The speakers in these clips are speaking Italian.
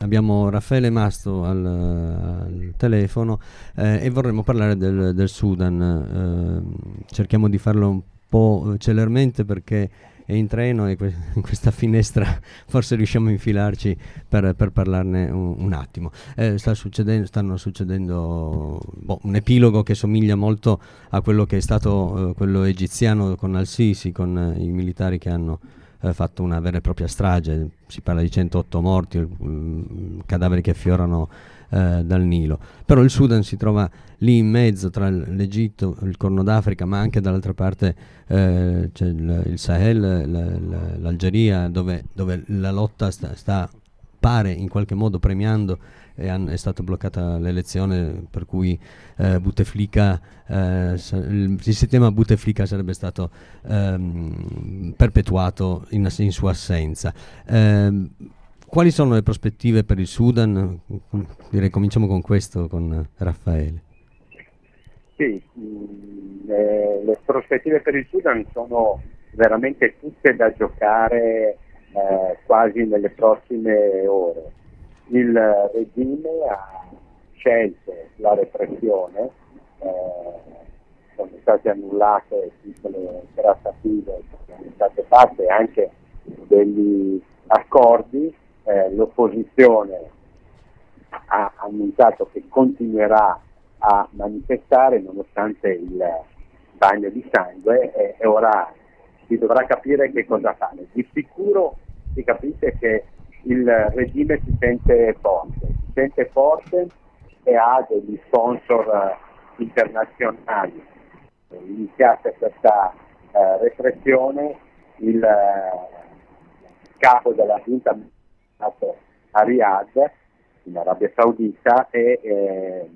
abbiamo Raffaele Masto al telefono e vorremmo parlare del Sudan. Cerchiamo di farlo un po' celermente perché è in treno e in questa finestra forse riusciamo a infilarci per parlarne un attimo. Stanno succedendo un epilogo che somiglia molto a quello che è stato quello egiziano con Al-Sisi, con i militari che hanno fatto una vera e propria strage. Si parla di 108 morti, cadaveri che affiorano dal Nilo. Però il Sudan si trova lì in mezzo tra l'Egitto, il Corno d'Africa, ma anche dall'altra parte c'è il Sahel, l'Algeria, dove la lotta pare in qualche modo premiando, e è stata bloccata l'elezione per cui Bouteflika, il sistema Bouteflika sarebbe stato perpetuato in sua assenza. Quali sono le prospettive per il Sudan? Direi cominciamo con questo, con Raffaele. Sì, le prospettive per il Sudan sono veramente tutte da giocare quasi nelle prossime ore. Il regime ha scelto la repressione, sono state annullate tutte le trattative che sono state fatte, anche degli accordi. L'opposizione ha annunciato che continuerà a manifestare nonostante il bagno di sangue, e ora si dovrà capire che cosa fare. Di sicuro si capisce che il regime si sente forte e ha degli sponsor internazionali. Iniziata questa repressione, il capo della giunta a Riyadh, in Arabia Saudita, e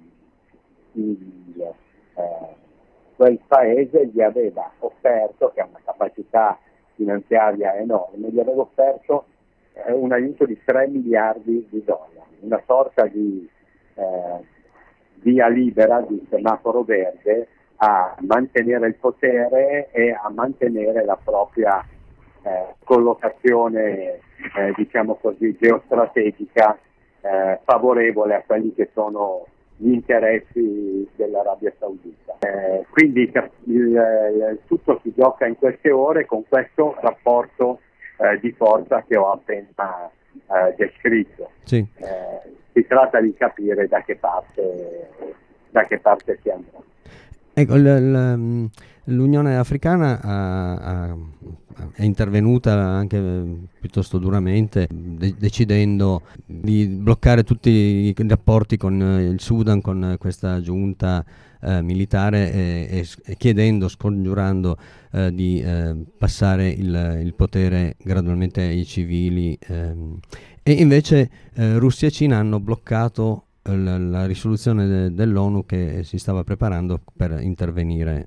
quel paese gli aveva offerto, che ha una capacità finanziaria enorme, gli aveva offerto un aiuto di 3 miliardi di dollari, una sorta di via libera, di semaforo verde, a mantenere il potere e a mantenere la propria collocazione, diciamo così, geostrategica, favorevole a quelli che sono gli interessi dell'Arabia Saudita. Quindi tutto si gioca in queste ore con questo rapporto di forza che ho appena descritto. Sì. Si tratta di capire da che parte si andrà. Ecco, l'Unione Africana è intervenuta anche piuttosto duramente, decidendo di bloccare tutti i rapporti con il Sudan, con questa giunta militare, e chiedendo, scongiurando di passare il potere gradualmente ai civili. E invece Russia e Cina hanno bloccato la risoluzione dell'ONU che si stava preparando per intervenire.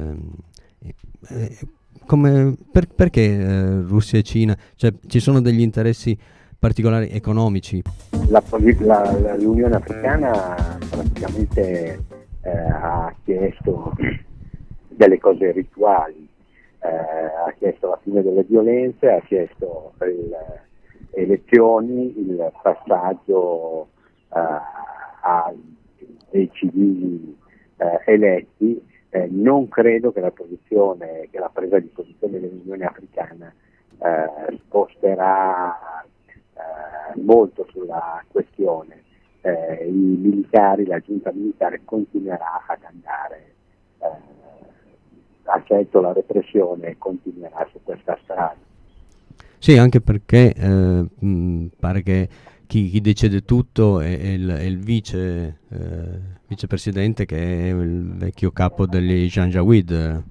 Perché Russia e Cina? Cioè, ci sono degli interessi particolari economici? L'Unione Africana praticamente ha chiesto delle cose rituali, ha chiesto la fine delle violenze, ha chiesto elezioni, il passaggio dei civili eletti. Non credo che la presa di posizione dell'Unione Africana sposterà molto sulla questione. I militari, la giunta militare continuerà ad andare, ha scelto la repressione e continuerà su questa strada. Sì, anche perché pare che chi decide tutto è il vicepresidente, che è il vecchio capo degli Janjaweed,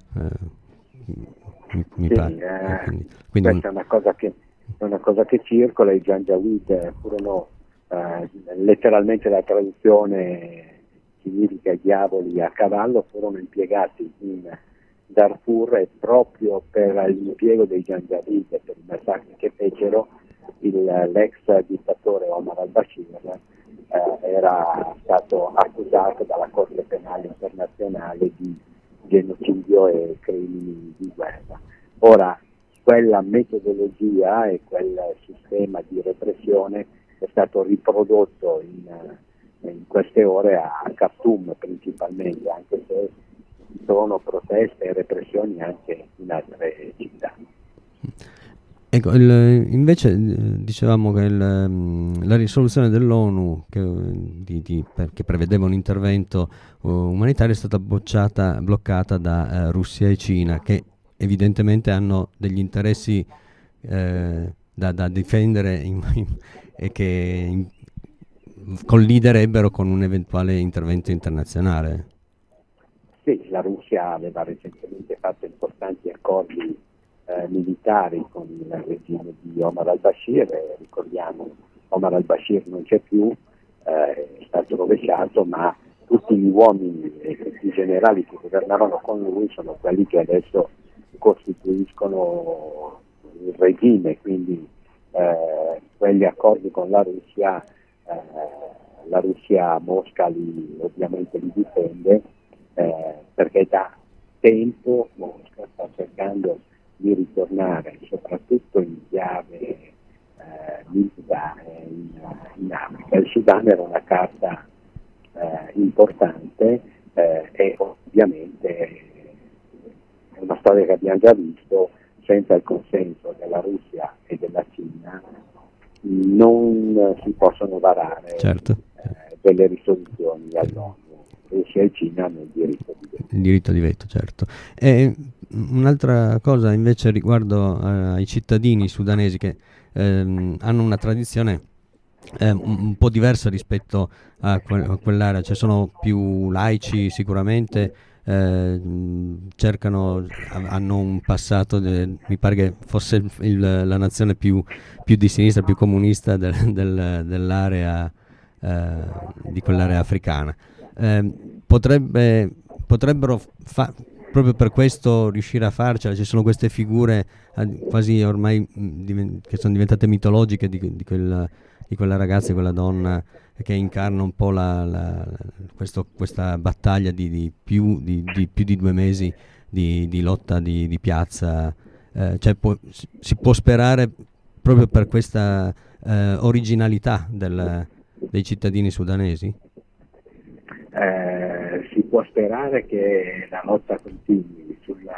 mi pare. Quindi questa è una cosa che circola. I Janjaweed furono letteralmente, la traduzione significa diavoli a cavallo, furono impiegati in Darfur, e proprio per l'impiego dei Janjaweed e per i massacri che fecero, l'ex dittatore Omar al-Bashir era stato accusato dalla Corte Penale Internazionale di genocidio e crimini di guerra. Ora, quella metodologia e quel sistema di repressione è stato riprodotto in queste ore a Khartoum principalmente, anche se ci sono proteste e repressioni anche in altre città. Ecco, invece dicevamo che la risoluzione dell'ONU che prevedeva un intervento umanitario è stata bloccata da Russia e Cina, che evidentemente hanno degli interessi da difendere e che colliderebbero con un eventuale intervento internazionale. Sì, la Russia aveva recentemente fatto importanti accordi militari con il regime di Omar al-Bashir, ricordiamo Omar al-Bashir non c'è più, è stato rovesciato, ma tutti gli uomini e tutti i generali che governavano con lui sono quelli che adesso costituiscono il regime, quindi quegli accordi con la Russia Mosca ovviamente li difende, perché da tempo Mosca sta cercando di ritornare soprattutto in chiave militare in Africa. Il Sudan era una carta importante e ovviamente è una storia che abbiamo già visto, senza il consenso della Russia e della Cina non si possono varare delle risoluzioni all'ONU. Russia e Cina hanno il diritto di veto. Certo. E un'altra cosa invece riguardo ai cittadini sudanesi che hanno una tradizione un po' diversa rispetto a quell'area, cioè sono più laici sicuramente, hanno un passato, mi pare che fosse la nazione più di sinistra, più comunista dell'area, di quell'area africana. Potrebbero proprio per questo riuscire a farcela. Ci sono queste figure quasi ormai che sono diventate mitologiche di quella ragazza, di quella donna che incarna un po' questa battaglia di più di 2 mesi di lotta di piazza. Cioè si può sperare proprio per questa originalità dei cittadini sudanesi? Si può sperare che la lotta continui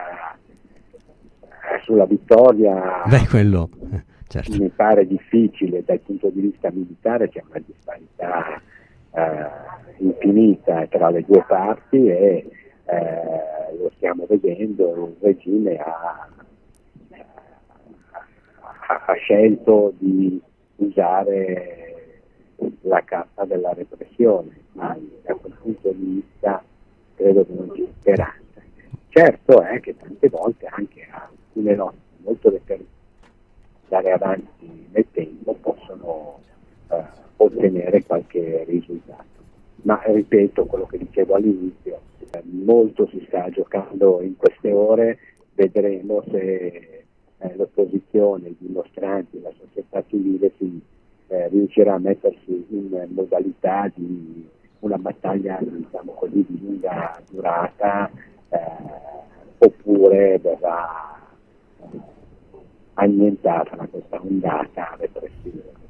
sulla vittoria. Quello certo. Mi pare difficile dal punto di vista militare, c'è una disparità infinita tra le due parti e lo stiamo vedendo, il regime ha scelto di usare la carta della repressione, ma da quel punto di vista credo che non ci sia speranza. Certo è che tante volte anche alcune lotte molto determinate andare avanti nel tempo possono ottenere qualche risultato. Ma ripeto quello che dicevo all'inizio, molto si sta giocando in queste ore, vedremo se l'opposizione, i dimostranti, la società civile riuscirà a mettersi in modalità di una battaglia, diciamo così, di lunga durata, oppure verrà annientata questa ondata repressiva.